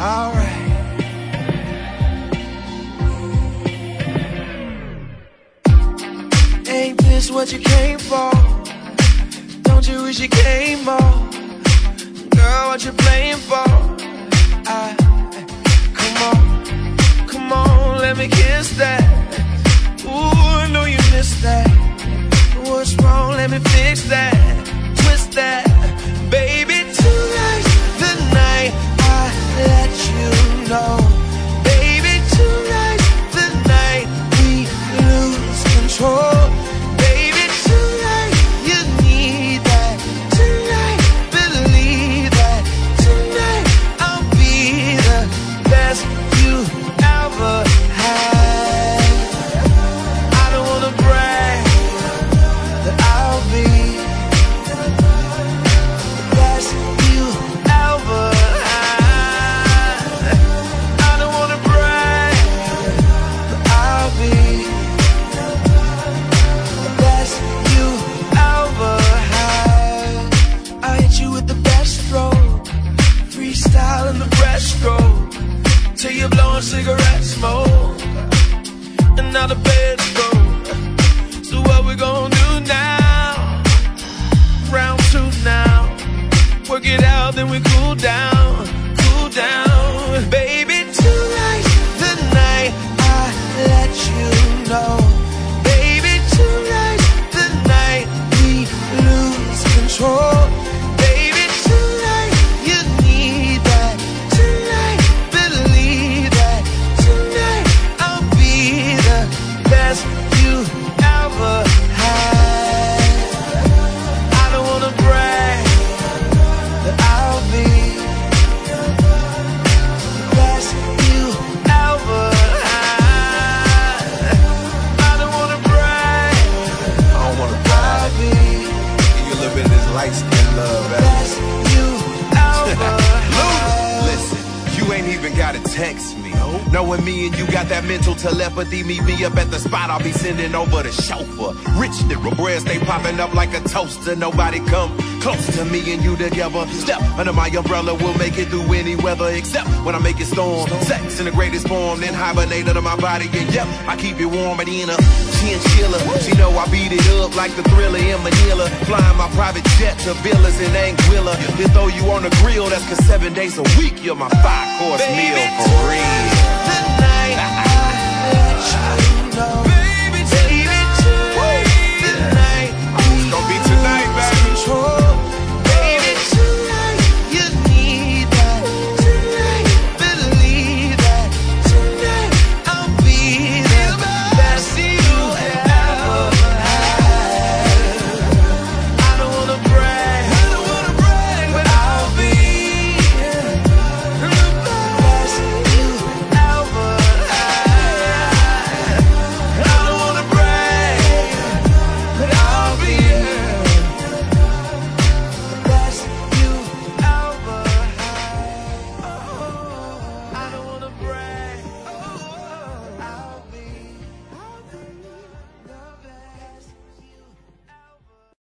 alright. Ain't this what you came for? Don't you wish you came more? Girl, what you playing for? Come on, let me kiss that. Ooh, I know you missed that. What's wrong? Let me fix that. Twist that. Baby, tonight's the night I let you know. Baby, tonight's the night we lose control. Baby, tonight you need that. Tonight, believe that. Tonight I'll be the best you ever had. I don't wanna brag, that I'll be the best you ever had. I don't wanna brag, but I'll be the best you ever had. I hit you with the best stroke, freestyle in the breaststroke, till you're blowing cigarette smoke, and now the bed's broke. So what we gonna do now? Round two now. Work it out, then we cool down, cool down. Baby, tonight's the night I let you know. Baby, tonight's the night we lose control. Baby, tonight you need that. Tonight, believe that. Tonight I'll be the best you ever had. I don't wanna brag, that I'll be the best you ever had. I don't wanna brag, I don't wanna brag. I'll be Give you a little bit of this light skin love, the best you ever had. Listen, you ain't even gotta text me. Knowing me and you got that mental telepathy, meet me up at the spot, I'll be sending over the chauffeur. Rich lyrical bread stay popping up like a toaster. Nobody come close to me and you together. Step under my umbrella, we'll make it through any weather, except when I make it storm. Sex in the greatest form, then hibernate under my body. And yep, I keep it warm and in a chinchilla. She know I beat it up like the Thriller in Manila. Flying my private jet to villas in Anguilla. Then throw you on the grill, that's 'cause 7 days a week you're my 5-course meal for real. The night I let you know.